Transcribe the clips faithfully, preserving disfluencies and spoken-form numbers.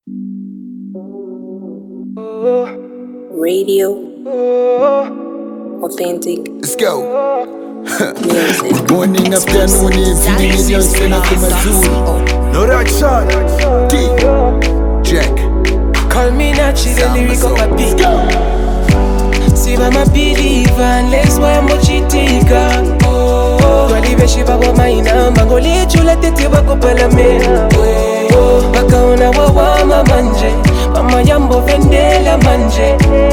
Radio Authentic. Let's go. Music. Good morning, afternoon, evening, and you're sending to my zoo. No that shot. D. Jack. Call me Nachi, the lyric of a beat. Si va ma believer, unless why mo chitika. Oh, twalibe shiba wa maina, mangoli chula tete wako palame. Oh, bakaona wawama manje, mama yambo vendela manje.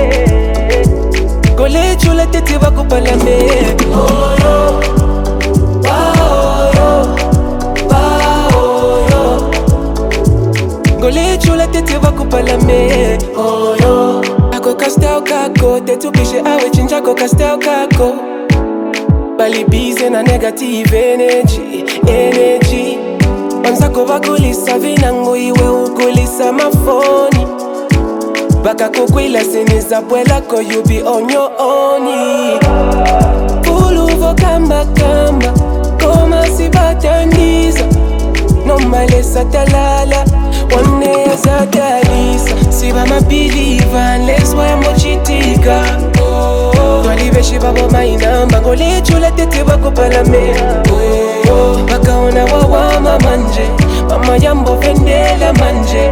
Gole chula tete wako palame. Oh yo, wow yo, wow yo. Gole chula tete wako palame. Oh yo. Ako kastel kako, tetu pishe awe chinja ko kastel kako. Bali busy na negative energy, energy. Wansako wakulisa vinangu iwe ukulisa mafoni. Baka kukwila siniza bwela ko you be on your own. Puluvo kamba kamba, koma si batangiza. No male satalala, one day satalisa. Siba ma believer, unless why mo chitika. Oh, twalibe shiba bo maina, mbangole chula tete wako palame. Oh, bakaona wawama manje, mama yambo vendela manje.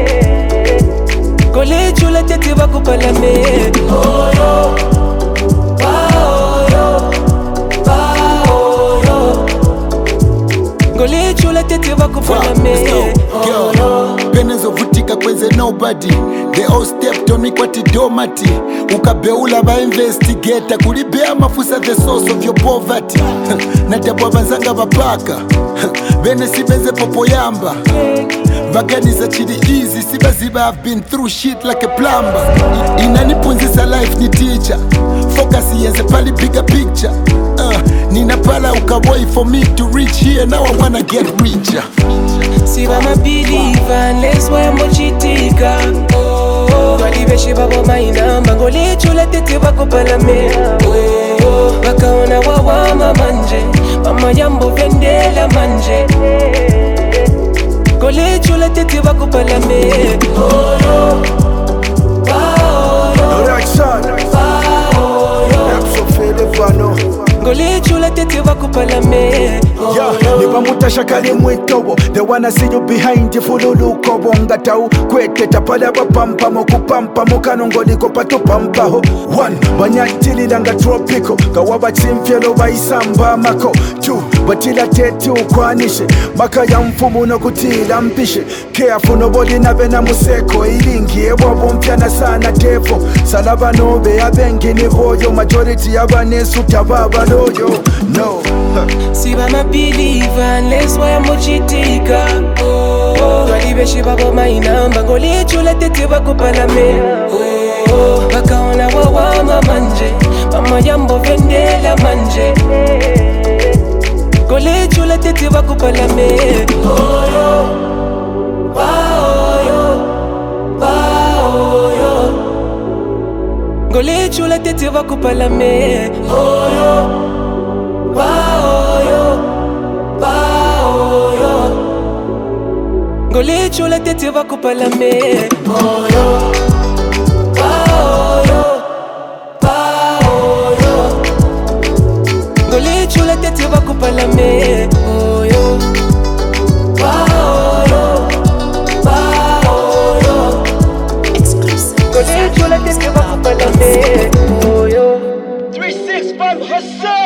Gole chula tete wako palame. Oh yo, wow yo, wow yo. Gole chula tete wako palame. Oh yo. Penenzo vutika kwenze nobody. They all stepped on me kwati domati. Ukabeula ba investigator. Kulibea mafusa the source of your poverty. Natabwa banzanga bapaka. Bene sibenze popo yamba. Vaganiza chidi easy. Siba ziba I've been through shit like a plumber. Inanipunzisa life ni teacher. Focus yenze pali bigger picture. uh, Nina pala ukawoi for me to reach here. Now I wanna get richer. Siba ma believer, unless why mo chitika. Oh, twalibe shiba bo maina, mbangole chula tete wako palame. Oh, bakaona wawama manje, mama yambo vendela manje. Gole chula tete wako palame. Oh yo, wow yo, No that shot. wow yo. Episode Felivano. Gole chula tete wako palame. Yeah, niba mutashakali mwitobo. They wanna see you behind you fululu kobo. Ngatau kwete tapala bapampa mokupampa mukanongoli kopatu pampaho. One, banyatili langa tropico. Kawaba chimfyelo baisamba mako. Two, batila tete ukwanishe. Maka ya mfumu no kutila mpishe. Careful nobody nabe na museko. Ilingi ebo mpyana sana devo. Salaba nobe abengi ni boyo. Majority abanesu tababa loyo. No. Siba ma believer, unless why mo chitika. Oh, twalibe shiba bo maina, mbangole chula tete wako palame. Oh, bakaona wawama manje, mama yambo vendela manje. Gole chula tete wako palame. Oh yo, wow yo, wow yo. Gole chula tete wako palame. Oh yo, wow yo, wow yo. Gole chula tete wako palame. Oh yo, wow yo, wow yo. Gole chula tete wako palame. Oh yo, wow yo, wow yo. Exclusive. Gole chula tete wako palame. Oh yo. three six five hustle.